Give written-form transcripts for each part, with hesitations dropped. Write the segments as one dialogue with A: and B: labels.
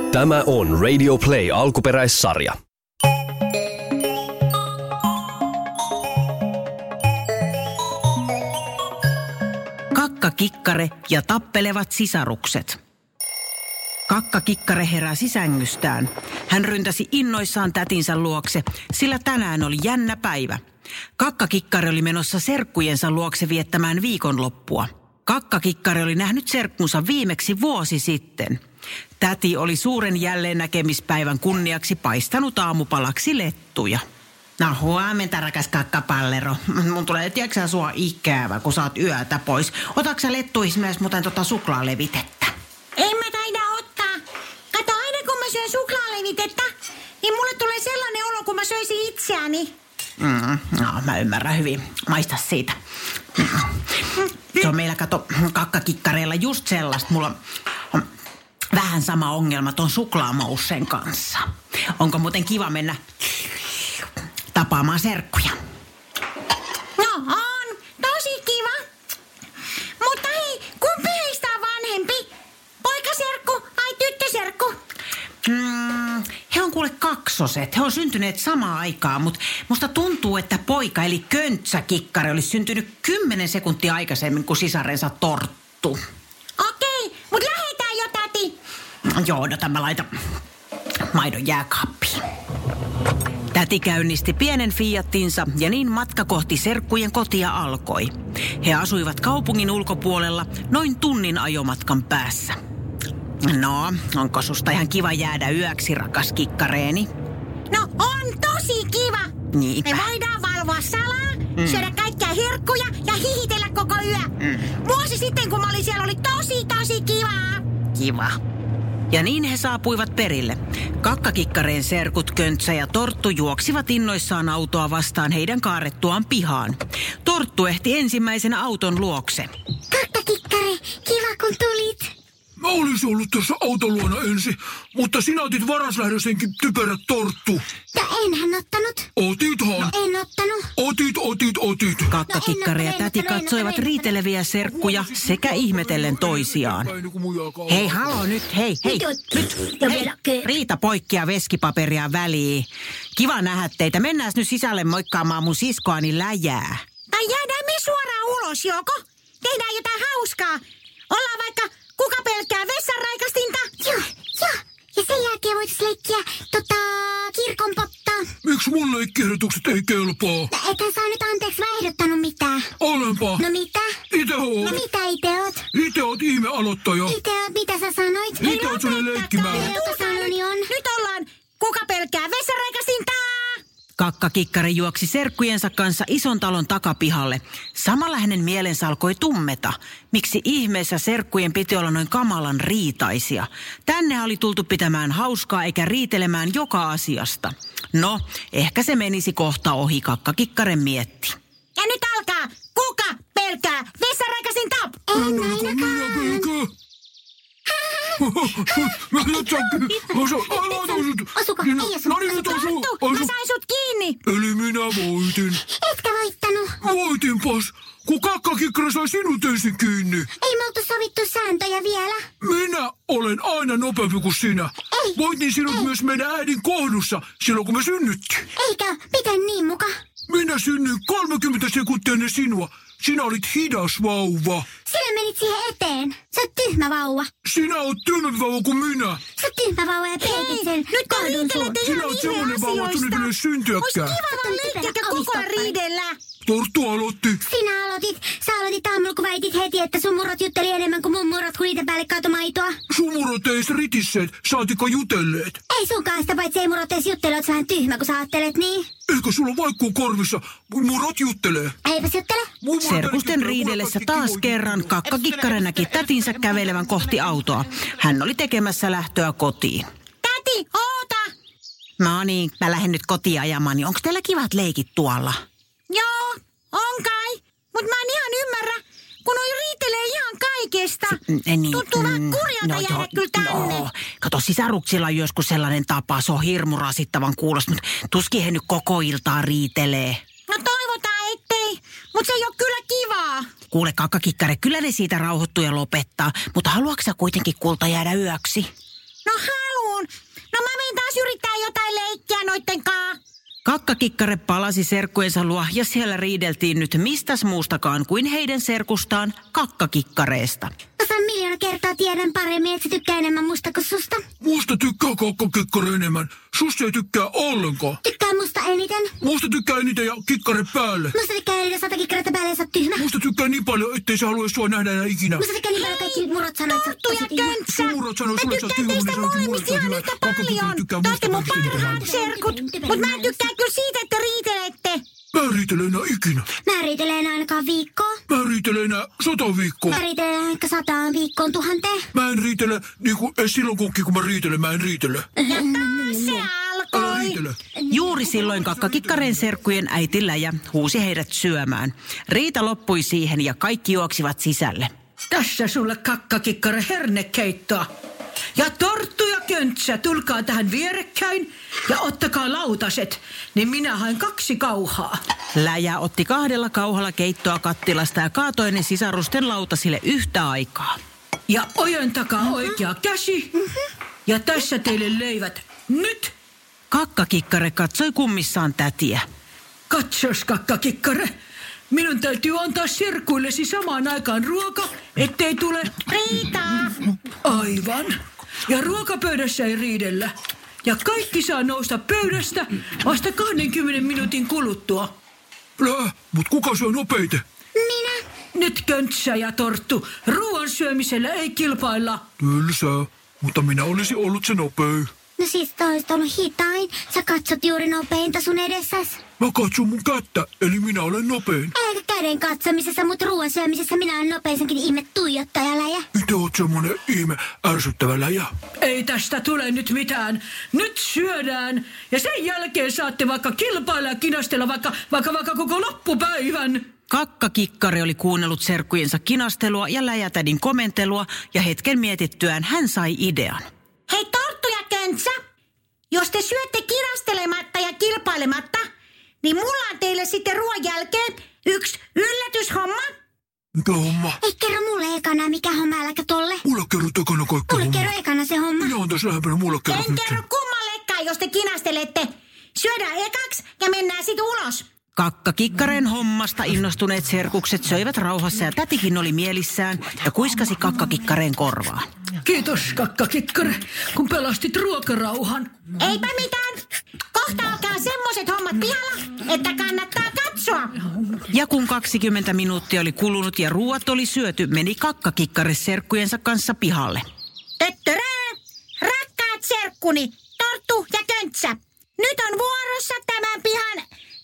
A: Tämä on Radio Play alkuperäissarja.
B: Kakkakikkare ja tappelevat sisarukset. Kakkakikkare heräsi sängystään. Hän ryntäsi innoissaan tätinsä luokse, sillä tänään oli jännä päivä. Kakkakikkare oli menossa serkkujensa luokse viettämään viikonloppua. Kakkakikkare oli nähnyt serkkunsa viimeksi vuosi sitten. Täti oli suuren jälleen näkemispäivän kunniaksi paistanut aamupalaksi lettuja. No huomenta, rakas kakkapallero. Mun tulee, tiedätkö sua ikävä, kun sä oot yötä pois. Otatko sä lettuihin myös muuten suklaalevitettä?
C: En mä taida ottaa. Kato, aina kun mä syön suklaalevitettä, niin mulle tulee sellainen olo, kun mä söisin itseäni.
B: No, mä ymmärrän hyvin. Maista siitä. Se on meillä, kato, kakkakikkareilla just sellaista. Mulla on vähän sama ongelma ton suklaamoussen kanssa. Onko muuten kiva mennä tapaamaan serkkuja?
C: No on, tosi kiva. Mutta hei, kumpi heistä on vanhempi? Poikaserkku vai tyttöserkku?
B: He on kuule kaksoset. He on syntyneet samaan aikaan, mutta musta tuntuu, että poika eli Köntsäkikkare olisi syntynyt 10 sekuntia aikaisemmin kuin sisarensa Torttu.
C: Okei, mut lähetään jo, täti.
B: Joo, odota, mä laitan maidon jääkaappiin. Täti käynnisti pienen Fiatinsa ja niin matka kohti serkkujen kotia alkoi. He asuivat kaupungin ulkopuolella noin tunnin ajomatkan päässä. No, onko susta ihan kiva jäädä yöksi, rakas kikkareeni?
C: No on tosi kiva.
B: Niinpä.
C: Me voidaan valvoa salaa, syödä kaikkia herkkuja ja hihitellä koko yö. Vuosi sitten, kun mä olin siellä, oli tosi kivaa.
B: Kiva. Ja niin he saapuivat perille. Kakkakikkareen serkut Köntsä ja Torttu juoksivat innoissaan autoa vastaan heidän kaarettuaan pihaan. Torttu ehti ensimmäisenä auton luokse.
C: Kakkakikkare, kiva kun tulit.
D: Mä olisin ollut tuossa auton luona ensin, mutta sinä otit varaslähdösenkin typerä Torttu.
C: Ja enhän ottanut.
D: Otithan.
C: No en ottanut.
D: Otit.
B: Kakkakikkare ja täti katsoivat riiteleviä serkkuja sekä ihmetellen toisiaan. Hei, halo nyt, hei. Hei, riita poikkia veskipaperia väliin. Kiva nähdä teitä. Mennään nyt sisälle moikkaamaan mun siskoani Läjää.
C: Tai jäädään me suoraan ulos, joko? Tehdään jotain hauskaa. Ollaan vaikka kuka pelkää vessanraikastinta. Joo. Ja sen jälkeen voitais leikkiä kirkon pottaa.
D: Miksi mun leikkiehdotukset ei kelpaa?
C: Ethän sä nyt anteeksi mä ehdottanut mitään.
D: Olenpa.
C: No mitä?
D: Ite oot.
C: No mitä ite oot?
D: Ite oot ihme aloittaja.
C: Ite oot, mitä sä sanoit?
D: Ite oot sellainen leikkimään.
C: Mitä sanoni on? Nyt ollaan kuka pelkää vessanraikastinta.
B: Kakkakikkare juoksi serkkujensa kanssa ison talon takapihalle. Samalla hänen mielensä alkoi tummeta. Miksi ihmeessä serkkujen piti olla noin kamalan riitaisia? Tänne oli tultu pitämään hauskaa eikä riitelemään joka asiasta. No, ehkä se menisi kohta ohi, Kakkakikkare mietti.
C: Ja nyt alkaa. Kuka pelkää vessanraikastinta? En ainakaan. Osuko? Ei osu.
D: No niin, nyt osu.
C: Mä sain sut kiinni.
D: Eli minä voitin.
C: Etkä voittanut.
D: Voitinpas, kun Kakkakikkare sai sinut ensin kiinni.
C: Ei me oltu sovittu sääntöjä vielä.
D: Minä olen aina nopeampi kuin sinä.
C: Ei.
D: Voitin sinut myös meidän äidin kohdussa silloin, kun me synnyttiin.
C: Eikä, miten niin muka?
D: Minä synnyin 30 sekuntia ennen sinua. Sinä olit hidas vauva.
C: Sinä menit siihen eteen. Sä oot tyhmä vauva.
D: Sinä oot tyhmempi vauva kuin minä.
C: Sä oot tyhmä vauva ja peitit sen kohdun suun.
D: Sinä oot semmoinen vauva, että nyt ei syntyäkään.
C: Ois kiva vaan leikkiä koko ajan riidellä.
D: Torttu aloitti.
C: Sinä aloitit. Sä aloitit aamulla, kun väitit heti, että sun murrot jutteli enemmän kuin mun murrot, kun niiden päälle kaatoi maitoa.
D: Sun murrot ei edes ritisseet, saatikka jutelleet.
C: Ei sunkaan sitä, paitsi ei murrot edes juttele, oot vähän tyhmä, kun sä ajattelet niin.
D: Ehkä sulla on vaikkuu korvissa. Murrot juttelee.
C: Eipäs juttele.
B: Serkusten riidellessä taas kerran Kakkakikkare näki tätinsä kävelevän kohti autoa. Hän oli tekemässä lähtöä kotiin.
C: Täti, oota!
B: No niin, mä lähden nyt kotiin ajamaan, niin onko teillä kivat leikit tuolla?
C: Joo, on kai. Mut mä en ihan ymmärrä, kun noi riitelee ihan kaikesta. Tuntuu vähän kurjalta jäädä kyllä tänne.
B: No, kato, sisaruksilla on joskus sellainen tapa, se on hirmu rasittavan kuulosta, mutta tuskin he nyt koko iltaa riitelee.
C: No toivotaan ettei, mut se ei oo kyllä kivaa.
B: Kuule, Kakkakikkare, kyllä ne siitä rauhoittuu ja lopettaa, mutta haluatko sä kuitenkin kulta jäädä yöksi?
C: No haluun,
B: Kakkakikkare palasi serkkujensa luo ja siellä riideltiin nyt mistäs muustakaan kuin heidän serkustaan kakkakikkareesta.
C: Osan miljoona kertaa tiedän paremmin, että se tykkää enemmän musta kuin susta.
D: Musta tykkää kakkakikkare enemmän. Susta ei tykkää ollenkaan.
C: Tykkää musta eniten.
D: Musta tykkää eniten ja kikkare päälle.
C: Musta tykkää eniten 100 kikkaretta päälle ja sä oot tyhmä.
D: Musta tykkää niin paljon, ettei se halua sua nähdä enää ikinä.
C: Musta tykkää niin paljon kaikki murot sanoo, että
B: Torttu ja Köntsä!
D: Mä
B: tykkään teistä molemmista ihan yhtä paljon. Te ootte mun parhaat serkut. Mut mä en tykkää kyllä siitä, että riitelette.
D: Mä en riitele enää ikinä.
C: Mä riitelen ainakaan viikkoa.
D: Mä en riitele enää 100 viikkoa.
C: Mä riitelen ehkä 100 viikkoon 1000.
D: Mä en riitele niinku silloin kun mä riitelen, mä en riitele.
B: Ja taas se
D: Älä
B: alkoi.
D: riitele.
B: Juuri silloin kakkakikkareen serkkujen äiti Läjä huusi heidät syömään. Riita loppui siihen ja kaikki juoksivat sisälle.
E: Tässä sulle kakkakikkare hernekeittoa. Ja Torttu ja Köntsä, tulkaa tähän vierekkäin ja ottakaa lautaset, niin minä haen 2 kauhaa.
B: Läjä otti 2 kauhalla keittoa kattilasta ja kaatoi ne sisarusten lautasille yhtä aikaa.
E: Ja ojentakaa oikea käsi. Ja tässä teille leivät nyt.
B: Kakkakikkare katsoi kummissaan tätiä.
E: Katsos, kakkakikkare. Minun täytyy antaa serkuillesi samaan aikaan ruoka, ettei tule...
C: Riita!
E: Aivan. Ja ruokapöydässä ei riidellä. Ja kaikki saa nousta pöydästä vasta 20 minuutin kuluttua.
D: Mut kuka syö nopeite?
C: Minä.
E: Nyt Köntsä ja Torttu, ruoan syömisellä ei kilpailla.
D: Tylsää, mutta minä olisin ollut se nopein.
C: No siis toista ollut hitain. Sä katsot juuri nopeinta sun edessäs.
D: Mä katson mun kättä, eli minä olen nopein.
C: Eikä käden katsomisessa, mutta ruoan syömisessä minä olen nopeisenkin ihme tuijottaja Läjä.
D: Itse oot semmonen ihme ärsyttävä Läjä.
E: Ei tästä tule nyt mitään. Nyt syödään. Ja sen jälkeen saatte vaikka kilpailla ja kinastella vaikka koko loppupäivän.
B: Kakkakikkari oli kuunnellut serkkujensa kinastelua ja Läjätädin komentelua ja hetken mietittyään hän sai idean.
C: Hei Torttu ja Köntsä, jos te syötte kinastelematta ja kilpailematta, niin mulla on teille sitten ruoan jälkeen yksi yllätyshomma.
D: Mikä homma?
C: Ei kerro mulle ekana mikä homma, äläkä tolle.
D: Mulle kerro takana kaikki
C: Mulle
D: homma.
C: kerro ekana se homma.
D: Minä on tässä lähempänä, mulle kerro
C: En
D: nyt
C: kerro
D: sen.
C: kummallekaan, jos te kinastelette. Syödään ekaksi ja mennään sit ulos.
B: Kakkakikkareen hommasta innostuneet serkukset söivät rauhassa ja tätikin oli mielissään ja kuiskasi kakkakikkareen korvaan.
E: Kiitos, kakkakikkare, kun pelastit ruokarauhan.
C: Eipä mitään. Kohta alkaa semmoset hommat pihalla, että kannattaa katsoa.
B: Ja kun 20 minuuttia oli kulunut ja ruuat oli syöty, meni kakkakikkare serkkujensa kanssa pihalle.
C: Töttörää! Rakkaat serkkuni, Torttu ja Köntsä. Nyt on vuorossa tämän pihan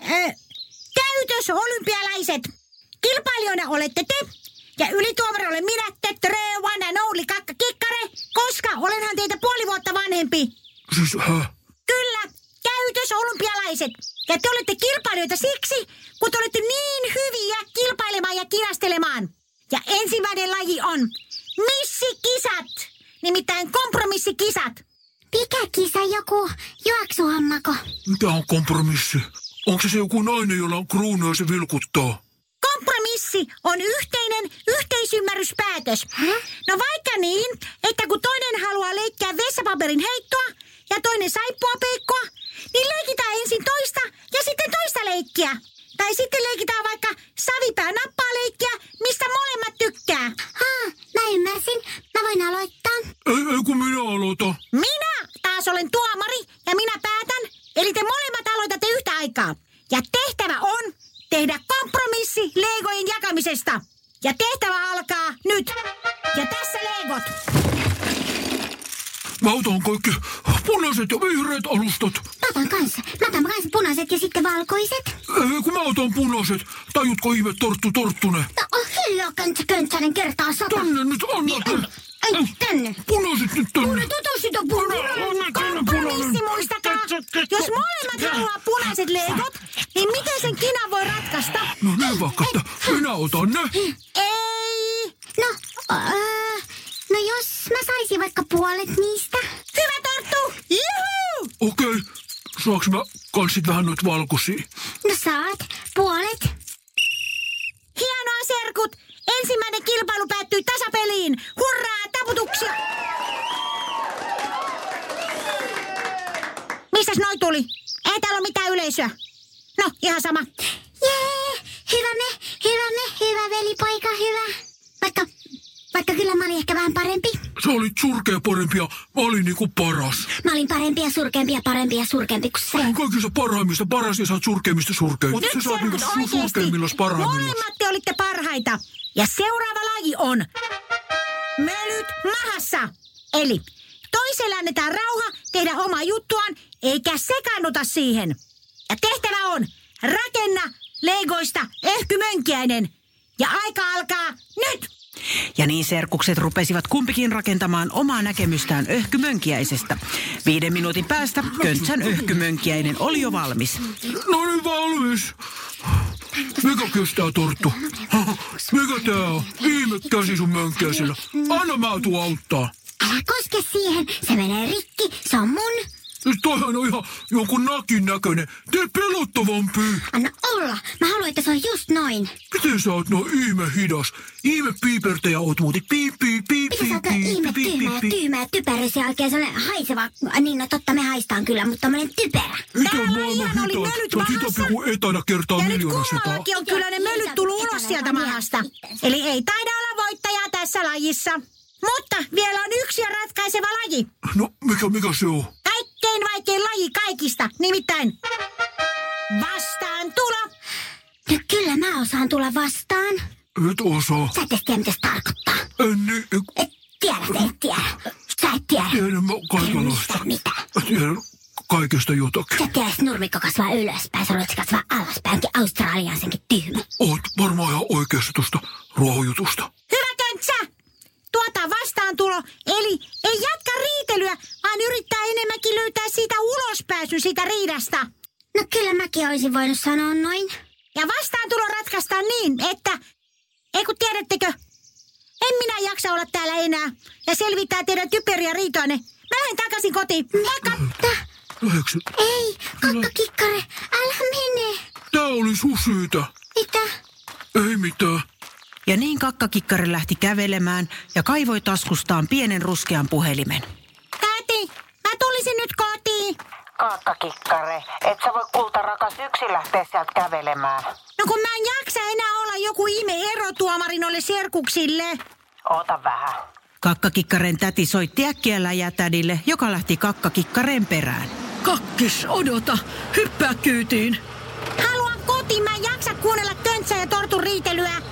C: täytösolympialaiset. Kilpailijoina olette te ja ylituomari olen minä, Töttörää, one and only kakkakikkare, koska olenhan teitä puoli vuotta vanhempi.
D: Siis
C: Kyllä, täytösolympialaiset. Ja te olette kilpailijoita siksi, kun te olette niin hyviä kilpailemaan ja kinastelemaan. Ja ensimmäinen laji on missikisat, nimittäin kompromissikisat. Mikä kisa, joku juoksuhommako?
D: Mitä on kompromissi? Onko se joku nainen, jolla on kruunu ja se vilkuttaa?
C: Kompromissi on yhteinen yhteisymmärryspäätös. No vaikka niin, että kun toinen haluaa leikkiä vessapaperin heittoa ja toinen saippuapeikkoa, niin leikitään ensin toista ja sitten toista leikkiä. Tai sitten leikitään vaikka savipää nappaa leikkiä, mistä molemmat tykkää. Mä ymmärsin. Mä voin aloittaa.
D: Ei kun minä aloitan.
C: Minä taas olen tuomari ja minä päätän. Eli te molemmat aloitatte yhtä aikaa. Ja tehtävä on tehdä kompromissi legojen jakamisesta. Ja tehtävä alkaa nyt. Ja tässä legot.
D: Mä otan kaikki punaiset ja vihreät alustat.
C: Mä otan kanssa punaiset ja sitten valkoiset.
D: Ei kun mä otan punaiset. Tajutko ihme Torttu Torttunen?
C: No hiljaa Köntsänen kertaa 100.
D: Tänne nyt anna.
C: Ei, tänne.
D: Punaiset nyt tänne.
C: Sitä kompromissi, muistakaa. Jos molemmat haluaa punaiset legot, niin miten sen kinan voi ratkaista?
D: No niin vaikka, että minä otan ne.
C: Ei. No jos mä saisin vaikka puolet niistä. Hyvä Torttu! Juhu!
D: Okei. Saanko mä kanssit vähän noit valkoisia?
C: No saat puolet. Hienoa serkut! Ensimmäinen kilpailu päättyi tasapeliin. Hurraa, taputuksia! Mistäs noi tuli? Ei täällä ole mitään yleisöä. No, ihan sama. Jee, hyvä velipoika, hyvä. Vaikka kyllä mä olin ehkä vähän parempi.
D: Sä olit surkea parempi ja mä olin niinku paras.
C: Mä olin parempi ja surkeampi kuin sä.
D: On kaikista parhaimmista paras ja sä oot surkeimmista surkein.
C: Nyt
D: Sä saat niinku surkeimmillas parhaimmillas.
C: Molemmat te olitte parhaita. Ja seuraava laji on mölyt mahassa. Eli toiselle annetaan rauha tehdä omaa juttuaan, eikä sekaannuta siihen. Ja tehtävä on rakenna Legoista ehkymönkiäinen. Ja aika alkaa nyt!
B: Ja niin serkukset rupesivat kumpikin rakentamaan omaa näkemystään öhkymönkiäisestä. 5 minuutin päästä Köntsän öhkymönkiäinen oli jo valmis.
D: No niin, valmis. Mikä kestää, Torttu? Mikä tää on? Ihme käsi sun mönkiäisellä. Anna mä tuun auttaa.
C: Älä koske siihen, se menee rikki, se on mun.
D: Toihan on ihan jonkun nakin näköinen. Tee pelottavampi.
C: Anna olla, mä haluan, että se on just noin.
D: Miten sä oot noin ihme hidas? Ihme piipertäjä oot muuten. Piip.
C: Miten sä oot noin ihme tyhmä ja typerys ja oikein sellainen haiseva. Niin, no totta, me haistaan kyllä, mutta mä olen typerä.
D: Mitä maailman hitaat? Sä oot hitaampi kuin etänä kertaa
C: ja
D: miljoona
C: nyt kummallakin on kyllä ne mölyt tullut ulos sieltä mahasta. Eli ei taida olla voittajaa tässä lajissa. Mutta vielä on yksi ja ratkaiseva laji.
D: No, mikä se on?
C: Kaikkein vaikein laji kaikista, nimittäin vastaantulo. No kyllä mä osaan tulla vastaan.
D: Et osaa.
C: Sä et tiedä, mitä se tarkoittaa.
D: Et
C: tiedä. Sä et tiedä.
D: Tiedän mä kaikenlaista.
C: Mitä?
D: Tiedän kaikesta jotakin.
C: Sä tiedät, että nurmikko kasvaa ylöspäin, sä luulet, kasvaa alaspäin. Onkin australialaisenkin tyhmä.
D: Oot varmaan ihan oikeassa tuosta ruohonjutusta.
C: Hyvä Köntsä! Vastaantulo, eli ei jatka riitelyä, vaan yrittää enemmänkin löytää siitä ulospääsyn siitä riidasta. No kyllä mäkin olisin voinut sanoa noin. Ja vastaantulo ratkaistaan niin, että... Ei kun tiedättekö, en minä jaksa olla täällä enää ja selvittää teidän typeriä riitoanne. Mä lähden takaisin kotiin. Moikka! Ei, kakkakikkare, älä mene.
D: Tää oli sun syytä.
C: Mitä?
D: Ei mitään.
B: Ja niin kakkakikkari lähti kävelemään ja kaivoi taskustaan pienen ruskean puhelimen.
C: Täti, mä tulisin nyt kotiin.
B: Kakkakikkare, et sä voi kultarakas yksin lähteä sieltä kävelemään.
C: No kun mä en jaksa enää olla joku ihme erotuomari noille serkuksille.
B: Ota vähän. Kakkakikkaren täti soitti äkkiä läjätädille, joka lähti kakkakikkareen perään.
E: Kakkis, odota. Hyppää kyytiin.
C: Haluan kotiin, mä en jaksa kuunnella Köntsän ja Tortun riitelyä.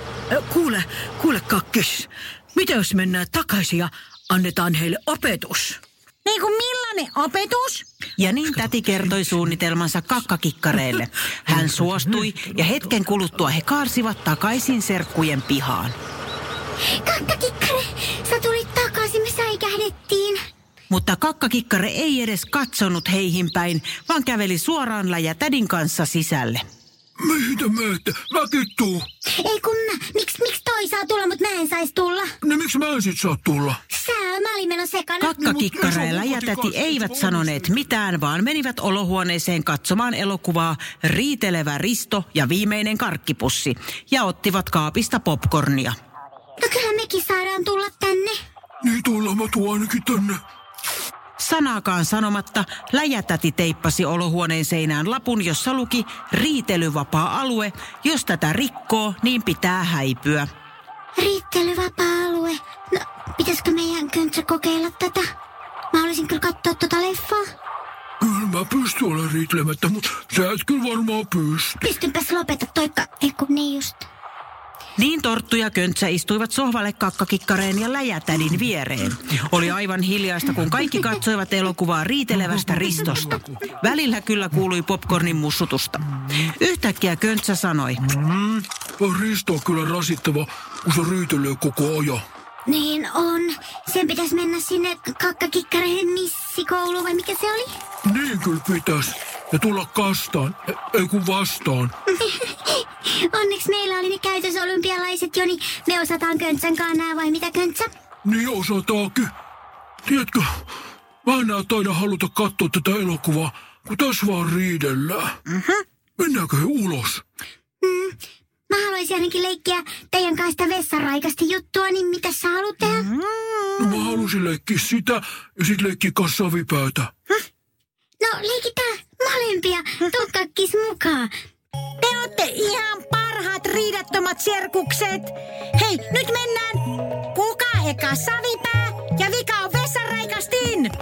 E: Kuule Kakkis. Mitä jos mennään takaisin ja annetaan heille opetus?
C: Niin kuin millainen opetus?
B: Ja niin täti kertoi suunnitelmansa kakkakikkareille. Hän suostui ja hetken kuluttua he kaarsivat takaisin serkkujen pihaan.
C: Kakkakikkare, sä tulit takaisin, me säikähdettiin.
B: Mutta kakkakikkare ei edes katsonut heihin päin, vaan käveli suoraan läjätädin kanssa sisälle.
D: Mihin te menette? Mäkin tuu.
C: Ei kun miksi toi saa tulla, mutta mä en sais tulla?
D: No miksi mä en sit saa tulla?
C: Mä olin menossa sekana.
B: Kakkakikkara ja läjätäti eivät sanoneet mitään, vaan menivät olohuoneeseen katsomaan elokuvaa Riitelevä Risto ja viimeinen karkkipussi ja ottivat kaapista popcornia.
C: No kyllä mekin saadaan tulla tänne.
D: Niin tulla mä tuon ainakin tänne.
B: Sanaakaan sanomatta läjätäti teippasi olohuoneen seinään lapun, jossa luki riitelyvapaa alue. Jos tätä rikkoo, niin pitää häipyä.
C: Riittelyvapaa alue. No, pitäisikö meidän Köntsä kokeilla tätä? Mä haluaisin kyllä katsoa tota leffaa.
D: Kyllä mä pystyn olemaan riitelemättä, mutta sä et kyllä varmaan pysty.
C: Pystynpäs lopeta toikka. Ei kun niin just.
B: Niin Torttu ja Köntsä istuivat sohvalle kakkakikkareen ja läjätädin viereen. Oli aivan hiljaista, kun kaikki katsoivat elokuvaa Riitelevästä Ristosta. Välillä kyllä kuului popcornin mussutusta. Yhtäkkiä Köntsä sanoi.
D: Risto on kyllä rasittava, kun se riitelee koko ajan.
C: Niin on. Sen pitäisi mennä sinne kakkakikkareen missikouluun, vai mikä se oli?
D: Niin kyllä pitäisi. Ja tulla kastaan, ei kun vastaan.
C: Onneksi meillä oli ne käytösolympialaiset jo, niin me osataan Köntsän kanaa, vai mitä Köntsä?
D: Niin osataankin. Tiedätkö, mä enää taida haluta katsoa tätä elokuvaa, kun tässä vaan riidellään. Mennäänkö he ulos?
C: Mä haluaisin ainakin leikkiä teidän kanssa sitä vessaraikasti juttua, niin mitä sä haluat tehdä?
D: No mä halusin leikkiä sitä ja sit leikkiä kanssa savipäätä.
C: No leikitään. molempia. Tuu kakkis mukaan.
B: Te ootte ihan parhaat riidattomat serkukset. Hei, nyt mennään. Kuka eka savipää ja vika on vessanraikastin.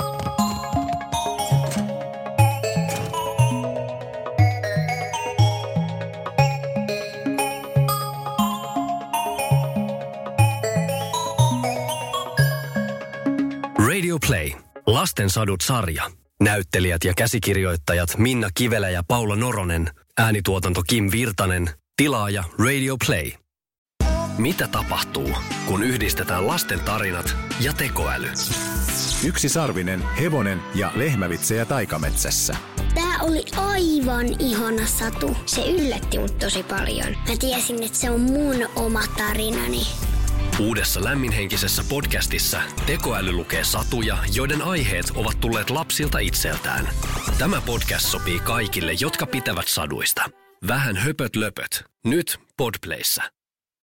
A: Radio Play. Lasten sadut sarja. Näyttelijät ja käsikirjoittajat Minna Kivelä ja Paula Noronen. Äänituotanto Kim Virtanen. Tilaaja Radio Play. Mitä tapahtuu, kun yhdistetään lasten tarinat ja tekoäly?
F: Yksisarvinen, hevonen ja lehmävitsejä taikametsässä.
C: Tää oli aivan ihana satu. Se yllätti mut tosi paljon. Mä tiesin, että se on mun oma tarinani.
A: Uudessa lämminhenkisessä podcastissa tekoäly lukee satuja, joiden aiheet ovat tulleet lapsilta itseltään. Tämä podcast sopii kaikille, jotka pitävät saduista. Vähän höpöt löpöt. Nyt Podplayssä.